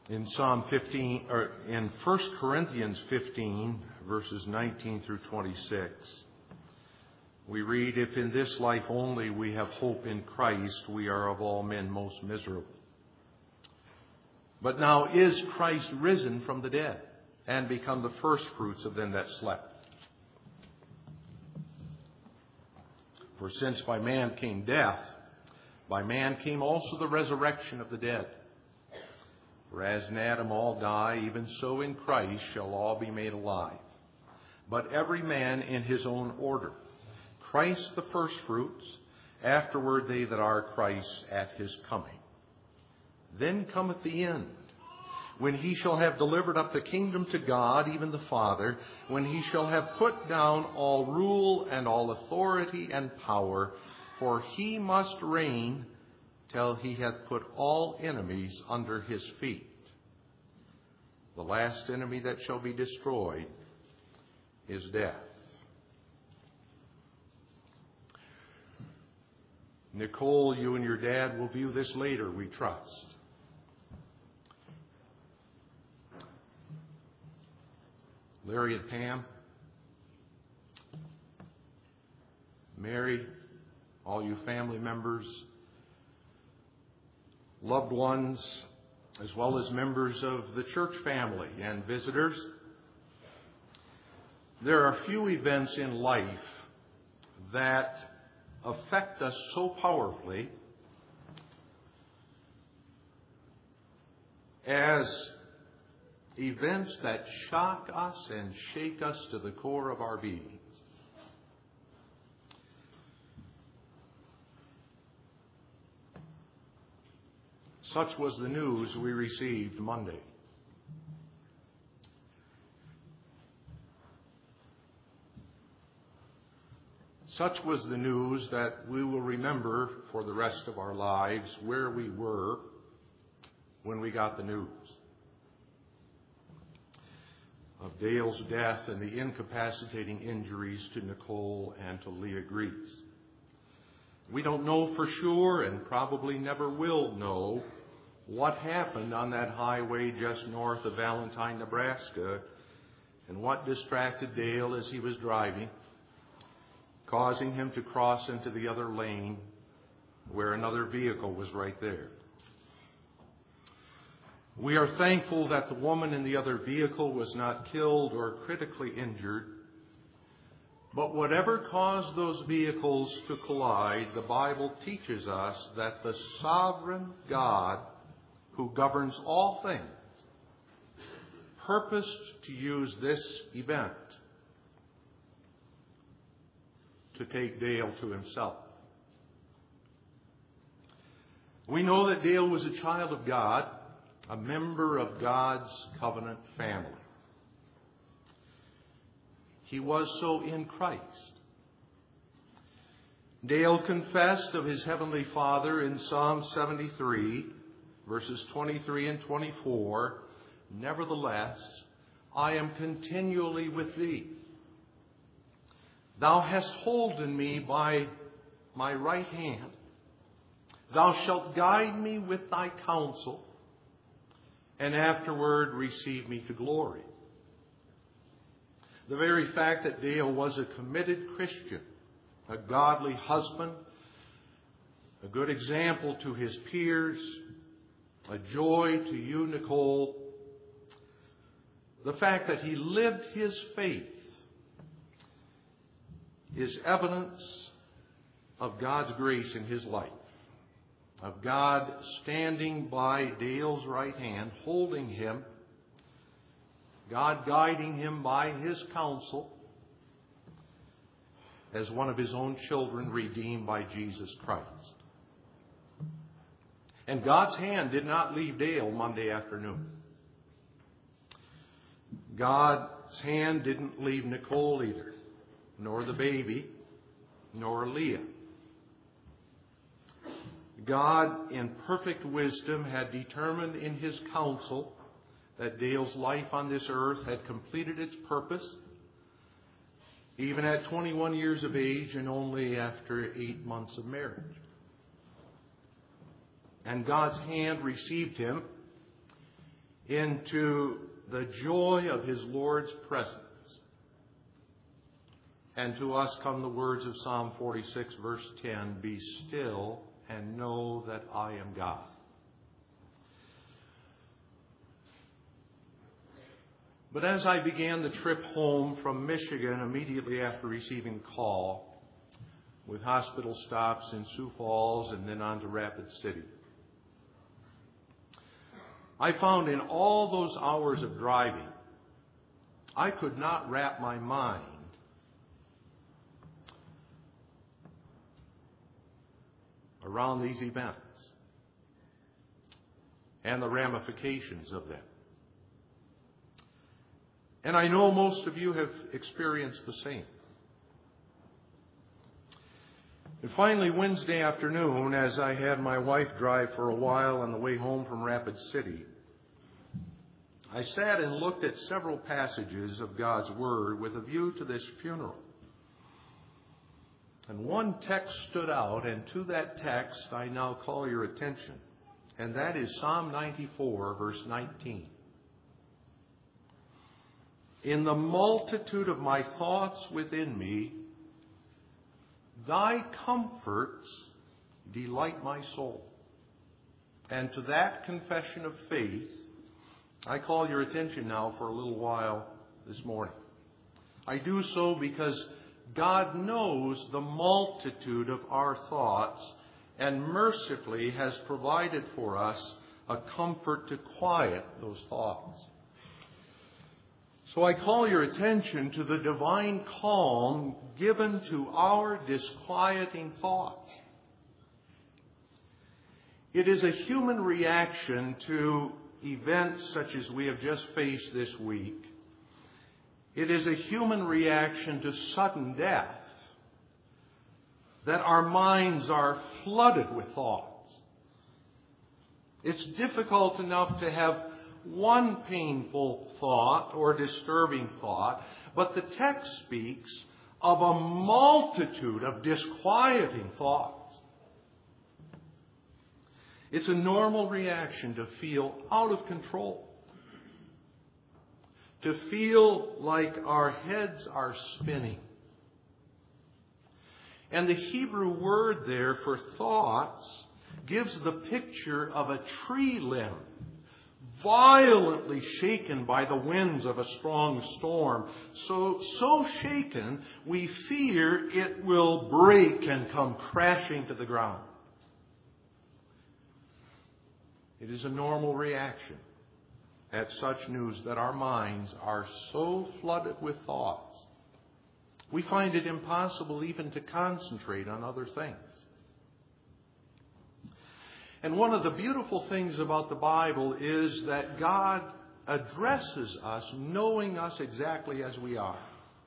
In Psalm 15, or in 1 Corinthians 15, verses 19 through 26, we read, "If in this life only we have hope in Christ, we are of all men most miserable. But now is Christ risen from the dead, and become the firstfruits of them that slept. For since by man came death, by man came also the resurrection of the dead. For as in Adam all die, even so in Christ shall all be made alive. But every man in his own order. Christ the firstfruits, afterward they that are Christ at his coming. Then cometh the end, when he shall have delivered up the kingdom to God, even the Father, when he shall have put down all rule and all authority and power, for he must reign till he hath put all enemies under his feet. The last enemy that shall be destroyed is death." Nicole, you and your dad will view this later, we trust. Larry and Pam, Mary, all you family members, loved ones, as well as members of the church family and visitors. There are few events in life that affect us so powerfully as events that shock us and shake us to the core of our beings. Such was the news we received Monday. Such was the news that we will remember for the rest of our lives where we were when we got the news of Dale's death and the incapacitating injuries to Nicole and to Leah Grease. We don't know for sure, and probably never will know, what happened on that highway just north of Valentine, Nebraska, and what distracted Dale as he was driving, causing him to cross into the other lane where another vehicle was right there. We are thankful that the woman in the other vehicle was not killed or critically injured. But whatever caused those vehicles to collide, the Bible teaches us that the sovereign God, who governs all things, purposed to use this event to take Dale to himself. We know that Dale was a child of God, a member of God's covenant family. He was so in Christ. Dale confessed of his heavenly Father in Psalm 73, verses 23 and 24, "Nevertheless, I am continually with thee. Thou hast holden me by my right hand. Thou shalt guide me with thy counsel, and afterward receive me to glory." The very fact that Dale was a committed Christian, a godly husband, a good example to his peers, a joy to you, Nicole, the fact that he lived his faith is evidence of God's grace in his life, of God standing by Dale's right hand, holding him, God guiding him by his counsel as one of his own children redeemed by Jesus Christ. And God's hand did not leave Dale Monday afternoon. God's hand didn't leave Nicole either, nor the baby, nor Leah. God, in perfect wisdom, had determined in his counsel that Dale's life on this earth had completed its purpose, even at 21 years of age and only after 8 months of marriage. And God's hand received him into the joy of his Lord's presence. And to us come the words of Psalm 46, verse 10, "Be still and know that I am God." But as I began the trip home from Michigan immediately after receiving a call, with hospital stops in Sioux Falls and then on to Rapid City, I found in all those hours of driving, I could not wrap my mind around these events and the ramifications of them. And I know most of you have experienced the same. And finally, Wednesday afternoon, as I had my wife drive for a while on the way home from Rapid City, I sat and looked at several passages of God's Word with a view to this funeral. And one text stood out, and to that text I now call your attention, and that is Psalm 94, verse 19. "In the multitude of my thoughts within me, thy comforts delight my soul." And to that confession of faith, I call your attention now for a little while this morning. I do so because God knows the multitude of our thoughts and mercifully has provided for us a comfort to quiet those thoughts. So I call your attention to the divine calm given to our disquieting thoughts. It is a human reaction to events such as we have just faced this week. It is a human reaction to sudden death that our minds are flooded with thoughts. It's difficult enough to have one painful thought or disturbing thought, but the text speaks of a multitude of disquieting thoughts. It's a normal reaction to feel out of control, to feel like our heads are spinning. And the Hebrew word there for thoughts gives the picture of a tree limb violently shaken by the winds of a strong storm. So shaken, we fear it will break and come crashing to the ground. It is a normal reaction at such news that our minds are so flooded with thoughts, we find it impossible even to concentrate on other things. And one of the beautiful things about the Bible is that God addresses us knowing us exactly as we are.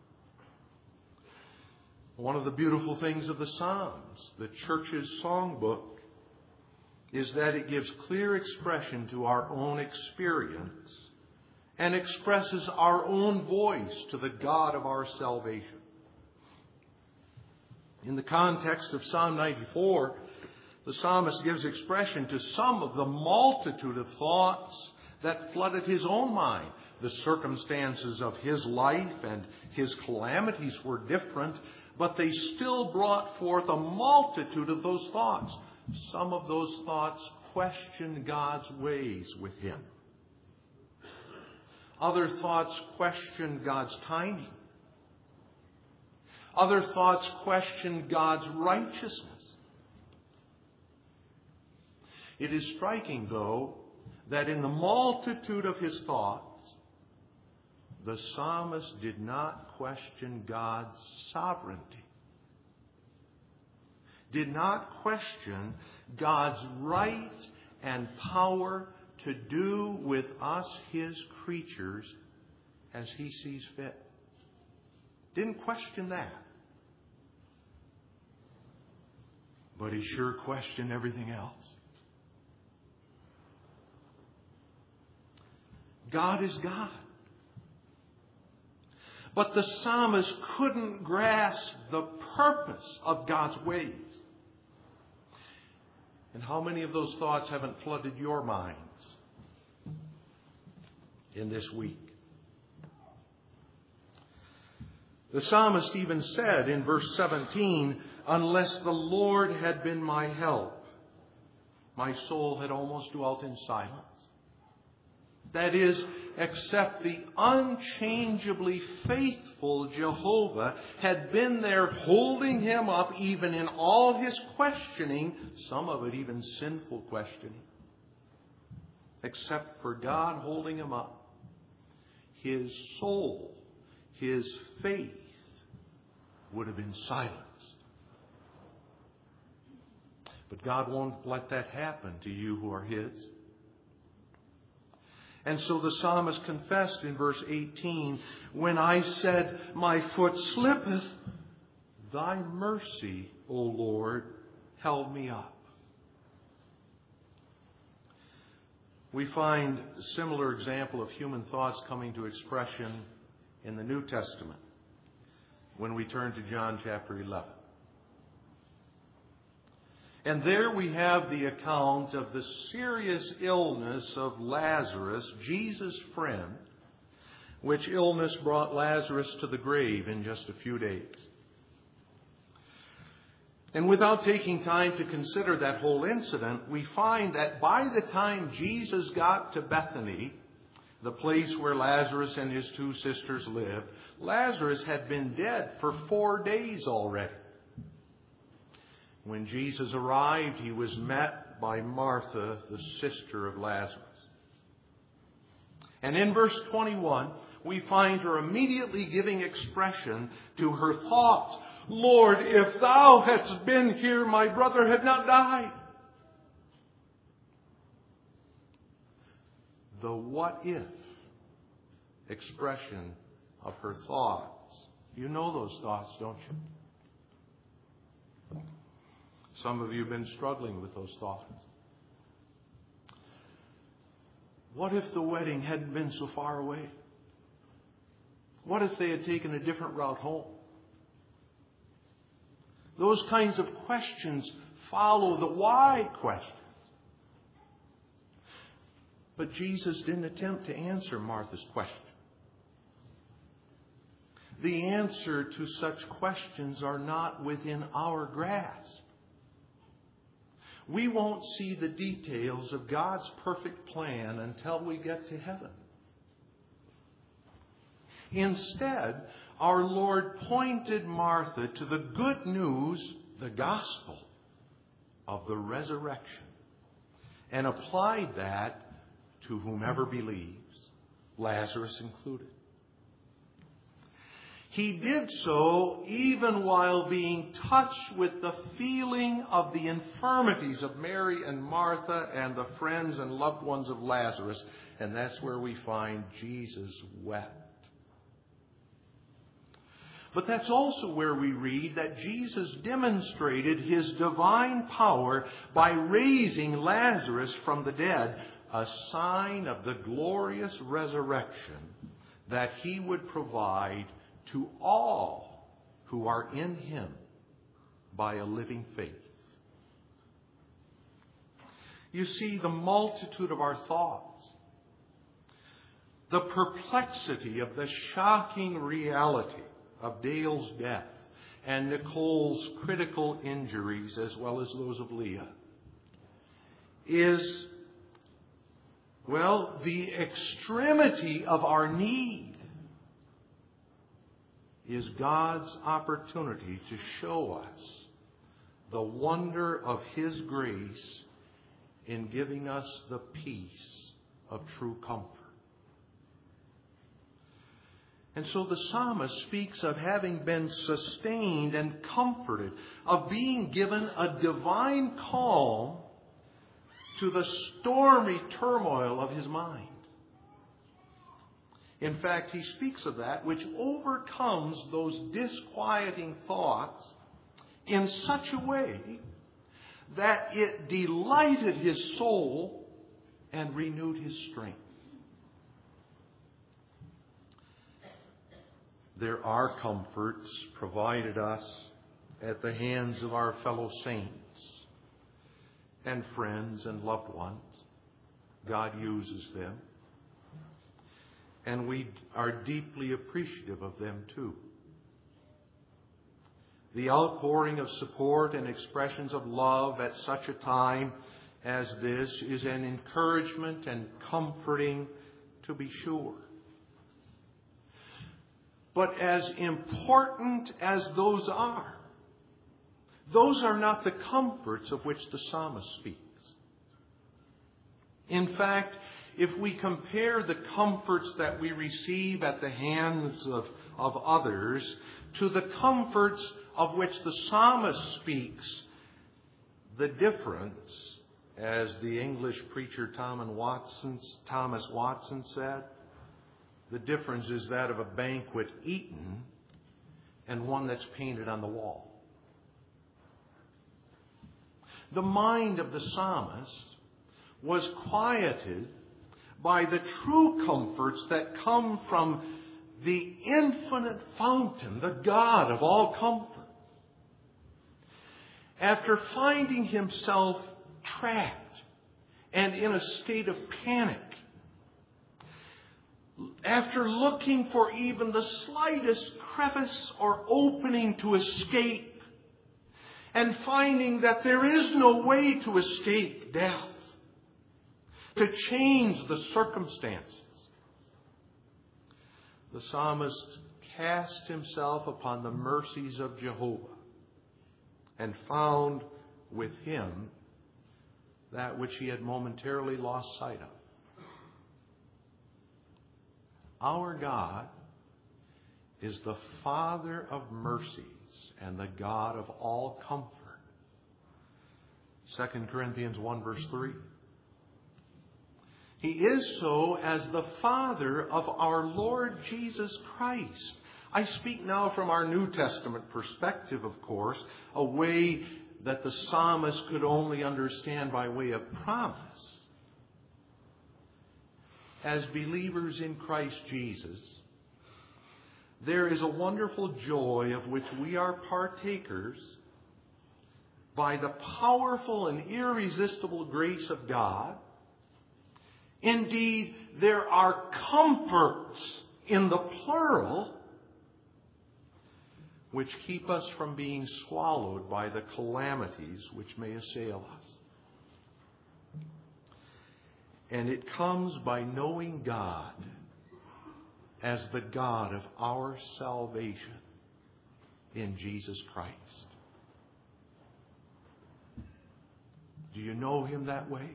One of the beautiful things of the Psalms, the church's songbook, is that it gives clear expression to our own experience and expresses our own voice to the God of our salvation. In the context of Psalm 94, the psalmist gives expression to some of the multitude of thoughts that flooded his own mind. The circumstances of his life and his calamities were different, but they still brought forth a multitude of those thoughts. Some of those thoughts questioned God's ways with him. Other thoughts questioned God's timing. Other thoughts questioned God's righteousness. It is striking, though, that in the multitude of his thoughts, the psalmist did not question God's sovereignty, did not question God's right and power to do with us, his creatures, as he sees fit. Didn't question that. But he sure questioned everything else. God is God. But the psalmist couldn't grasp the purpose of God's ways. And how many of those thoughts haven't flooded your minds? in this week. The psalmist even said in verse 17, "Unless the Lord had been my help, my soul had almost dwelt in silence." That is, except the unchangeably faithful Jehovah had been there holding him up even in all his questioning, some of it even sinful questioning. Except for God holding him up, his soul, his faith would have been silenced. But God won't let that happen to you who are his. And so the psalmist confessed in verse 18, "When I said, my foot slippeth, thy mercy, O Lord, held me up." We find a similar example of human thoughts coming to expression in the New Testament when we turn to John chapter 11. And there we have the account of the serious illness of Lazarus, Jesus' friend, which illness brought Lazarus to the grave in just a few days. And without taking time to consider that whole incident, we find that by the time Jesus got to Bethany, the place where Lazarus and his two sisters lived, Lazarus had been dead for 4 days already. When Jesus arrived, he was met by Martha, the sister of Lazarus. And in verse 21, we find her immediately giving expression to her thoughts. "Lord, if thou hadst been here, my brother had not died." The what if expression of her thoughts. You know those thoughts, don't you? Some of you have been struggling with those thoughts. What if the wedding hadn't been so far away? What if they had taken a different route home? Those kinds of questions follow the why questions. But Jesus didn't attempt to answer Martha's question. The answer to such questions are not within our grasp. We won't see the details of God's perfect plan until we get to heaven. Instead, our Lord pointed Martha to the good news, the gospel of the resurrection, and applied that to whomever believes, Lazarus included. He did so even while being touched with the feeling of the infirmities of Mary and Martha and the friends and loved ones of Lazarus. And that's where we find Jesus wept. But that's also where we read that Jesus demonstrated his divine power by raising Lazarus from the dead, a sign of the glorious resurrection that he would provide to all who are in him by a living faith. You see, the multitude of our thoughts, the perplexity of the shocking reality of Dale's death and Nicole's critical injuries, as well as those of Leah, is, the extremity of our need is God's opportunity to show us the wonder of his grace in giving us the peace of true comfort. And so the psalmist speaks of having been sustained and comforted, of being given a divine calm to the stormy turmoil of his mind. In fact, he speaks of that which overcomes those disquieting thoughts in such a way that it delighted his soul and renewed his strength. There are comforts provided us at the hands of our fellow saints and friends and loved ones. God uses them. and we are deeply appreciative of them too. The outpouring of support and expressions of love at such a time as this is an encouragement and comforting, to be sure. But as important as those are not the comforts of which the psalmist speaks. In fact, if we compare the comforts that we receive at the hands of others to the comforts of which the psalmist speaks, the difference, as the English preacher Thomas Watson said, the difference is that of a banquet eaten and one that's painted on the wall. The mind of the psalmist was quieted by the true comforts that come from the infinite fountain, the God of all comfort. After finding himself trapped and in a state of panic, after looking for even the slightest crevice or opening to escape, and finding that there is no way to escape death, to change the circumstances, the psalmist cast himself upon the mercies of Jehovah and found with him that which he had momentarily lost sight of. Our God is the Father of mercies and the God of all comfort. 2 Corinthians 1 verse 3. He is so as the Father of our Lord Jesus Christ. I speak now from our New Testament perspective, of course, a way that the psalmist could only understand by way of promise. As believers in Christ Jesus, there is a wonderful joy of which we are partakers by the powerful and irresistible grace of God. Indeed, there are comforts in the plural which keep us from being swallowed by the calamities which may assail us. And it comes by knowing God as the God of our salvation in Jesus Christ. Do you know Him that way?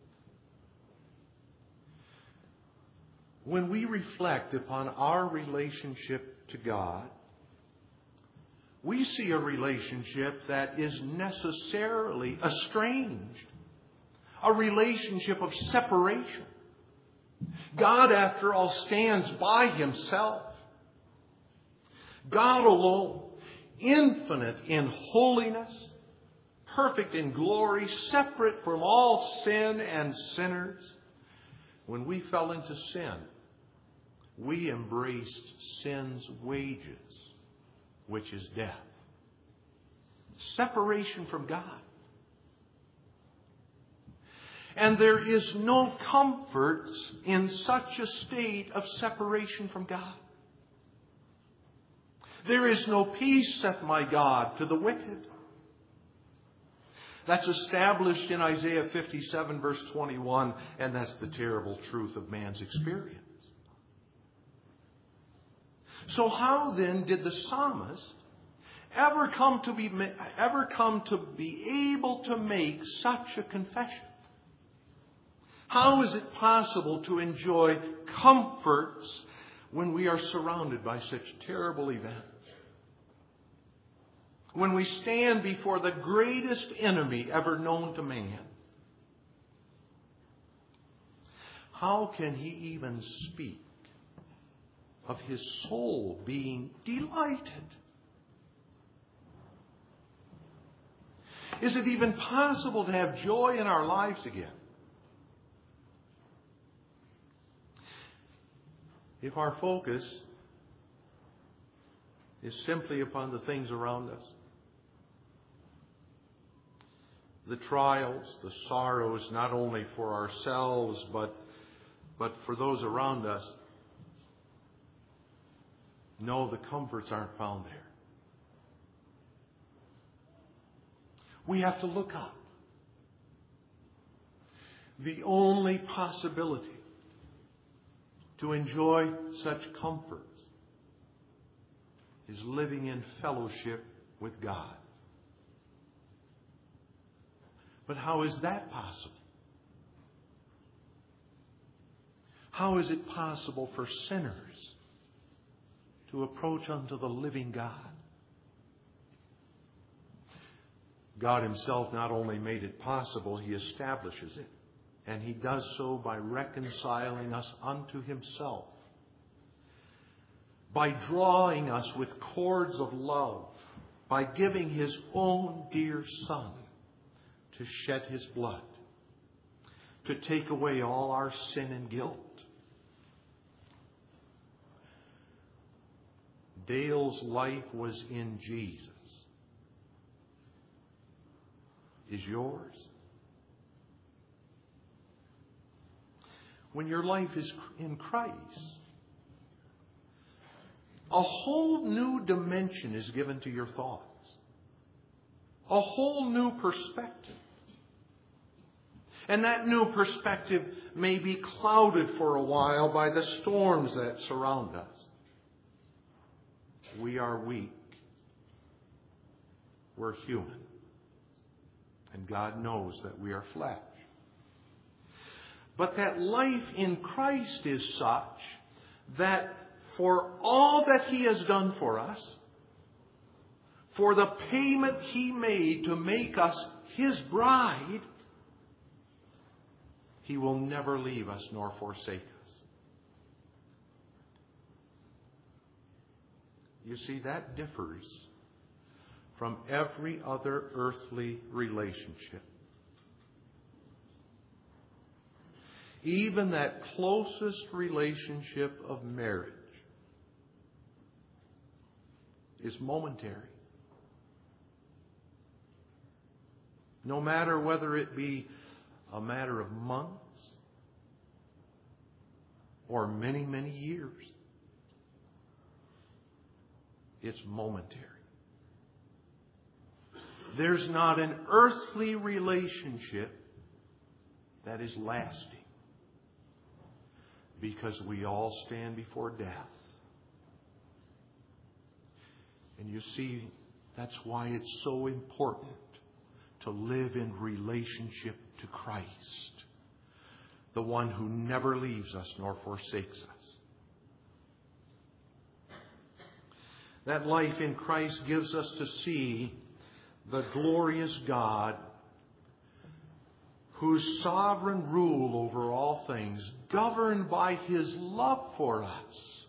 When we reflect upon our relationship to God, we see a relationship that is necessarily estranged, a relationship of separation. God, after all, stands by Himself. God alone, infinite in holiness, perfect in glory, separate from all sin and sinners. When we fell into sin, we embraced sin's wages, which is death. Separation from God. And there is no comfort in such a state of separation from God. There is no peace, saith my God, to the wicked. That's established in Isaiah 57 verse 21, and that's the terrible truth of man's experience. So how then did the psalmist ever come to be able to make such a confession? How is it possible to enjoy comforts when we are surrounded by such terrible events? When we stand before the greatest enemy ever known to man? How can he even speak of his soul being delighted? Is it even possible to have joy in our lives again? If our focus is simply upon the things around us, the trials, the sorrows, not only for ourselves, but for those around us, No, the comforts aren't found there. We have to look up. The only possibility to enjoy such comforts is living in fellowship with God. But how is that possible? How is it possible for sinners to approach unto the living God? God Himself not only made it possible, He establishes it. And He does so by reconciling us unto Himself. By drawing us with cords of love. By giving His own dear Son to shed His blood. To take away all our sin and guilt. Dale's life was in Jesus. Is yours? When your life is in Christ, a whole new dimension is given to your thoughts. A whole new perspective. And that new perspective may be clouded for a while by the storms that surround us. We are weak. We're human. And God knows that we are flesh. But that life in Christ is such that for all that He has done for us, for the payment He made to make us His bride, He will never leave us nor forsake us. You see, that differs from every other earthly relationship. Even that closest relationship of marriage is momentary. No matter whether it be a matter of months or many, many years, it's momentary. There's not an earthly relationship that is lasting. Because we all stand before death. And you see, that's why it's so important to live in relationship to Christ. The one who never leaves us nor forsakes us. That life in Christ gives us to see the glorious God whose sovereign rule over all things, governed by His love for us,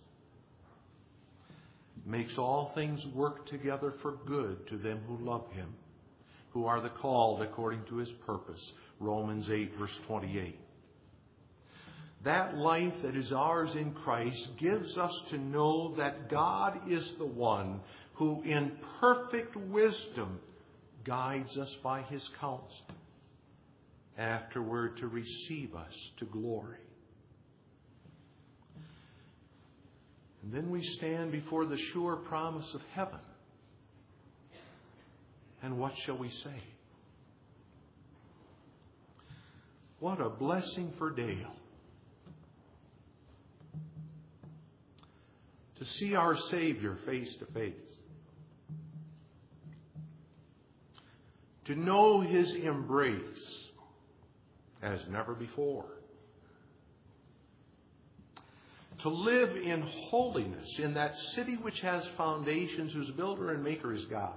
makes all things work together for good to them who love Him, who are the called according to His purpose. Romans 8, verse 28. That life that is ours in Christ gives us to know that God is the one who in perfect wisdom guides us by His counsel, afterward to receive us to glory. And then we stand before the sure promise of heaven. And what shall we say? What a blessing for Dale to see our Savior face to face. To know His embrace as never before. To live in holiness in that city which has foundations, whose builder and maker is God.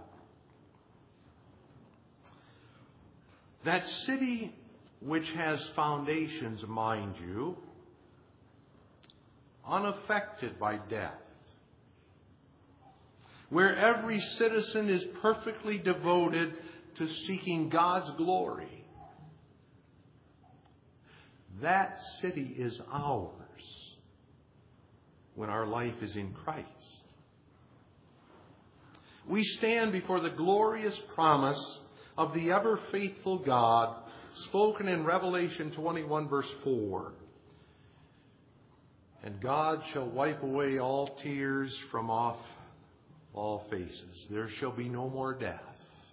That city which has foundations, mind you, unaffected by death. Where every citizen is perfectly devoted to seeking God's glory. That city is ours when our life is in Christ. We stand before the glorious promise of the ever-faithful God spoken in Revelation 21, verse 4. And God shall wipe away all tears from off all faces. There shall be no more death,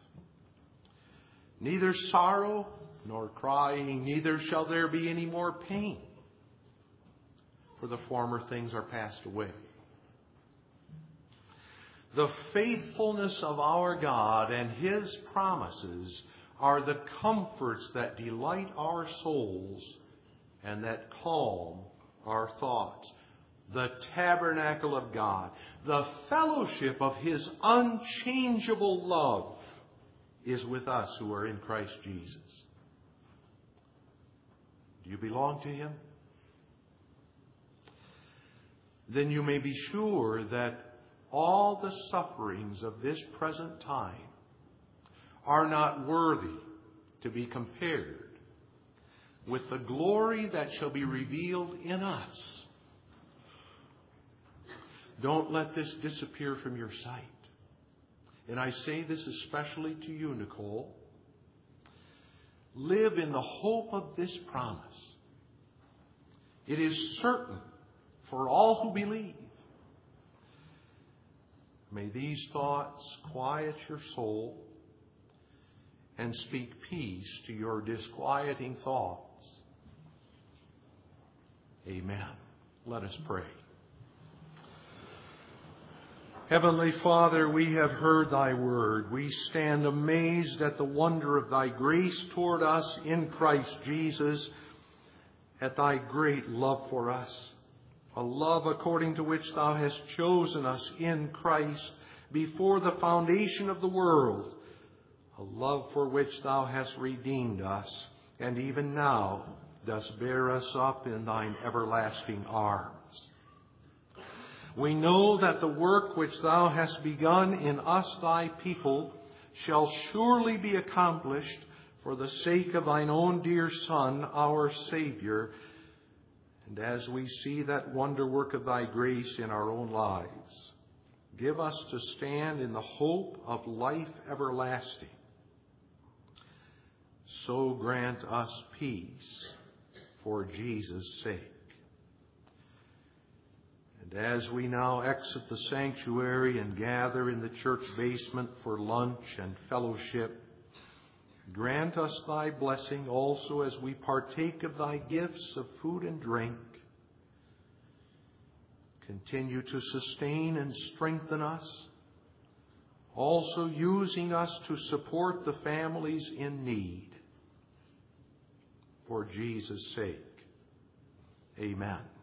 neither sorrow nor crying, neither shall there be any more pain, for the former things are passed away. The faithfulness of our God and His promises are the comforts that delight our souls and that calm our thoughts. The tabernacle of God, the fellowship of His unchangeable love is with us who are in Christ Jesus. Do you belong to Him? Then you may be sure that all the sufferings of this present time are not worthy to be compared with the glory that shall be revealed in us. Don't let this disappear from your sight. And I say this especially to you, Nicole. Live in the hope of this promise. It is certain for all who believe. May these thoughts quiet your soul and speak peace to your disquieting thoughts. Amen. Let us pray. Heavenly Father, we have heard Thy word. We stand amazed at the wonder of Thy grace toward us in Christ Jesus, at Thy great love for us. A love according to which Thou hast chosen us in Christ before the foundation of the world. A love for which Thou hast redeemed us, and even now dost bear us up in Thine everlasting arms. We know that the work which Thou hast begun in us, Thy people, shall surely be accomplished for the sake of Thine own dear Son, our Savior. And as we see that wonder work of Thy grace in our own lives, give us to stand in the hope of life everlasting. So grant us peace for Jesus' sake. And as we now exit the sanctuary and gather in the church basement for lunch and fellowship, grant us Thy blessing also as we partake of Thy gifts of food and drink. Continue to sustain and strengthen us, also using us to support the families in need. For Jesus' sake, amen.